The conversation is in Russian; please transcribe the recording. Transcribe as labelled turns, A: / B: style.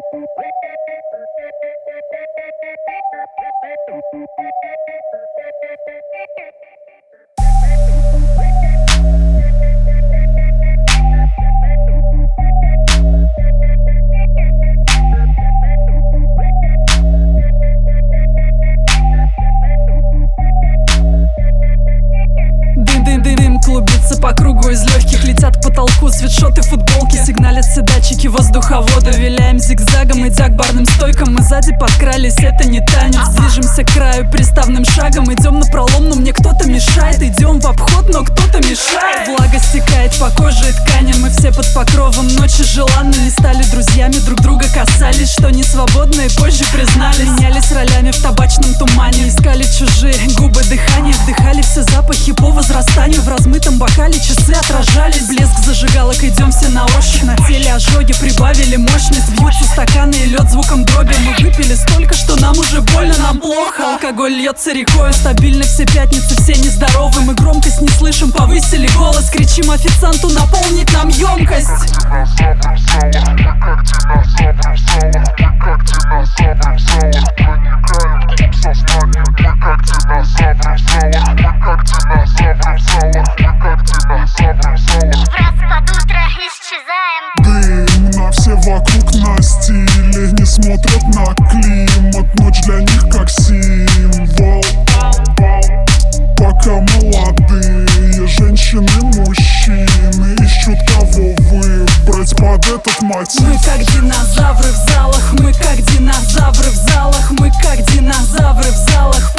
A: Клубится по кругу, из легких летят к потолку свитшоты, футболки, сигналят все датчики воздуховода. Виляем зигзагом, идя к барным стойкам, мы сзади подкрались, это не танец. Движемся к краю приставным шагом, идем напролом, но мне кто-то мешает. Идем в обход, но кто-то мешает. Влага стекает по коже и тканям, мы все под покровом ночи желанно. Не стали друзьями, друг друга касались, что не свободные, позже признали. Менялись ролями в табачном тумане, искали чужие губы, дыхание. Вдыхали все запахи по возрастанию, в размытом бокале часы отражались. Блеск зажигалок, идем все на ощупь. На теле ожоги прибавили мощность, бьются стаканы и лед звуком дроби. Мы выпили столько, что нам уже больно, нам плохо. Алкоголь льется рекой, стабильно все пятницы, все нездоровы. Мы громкость не слышим, повысили голос, кричим официанту наполнить нам емкость.
B: Дым на все вокруг на стиле, не смотрят на климат, ночь для них как символ. Пока молодые женщины, мужчины ищут кого выбрать под этот мотив.
A: Мы как динозавры в залах, мы как динозавры в залах, мы как динозавры в залах.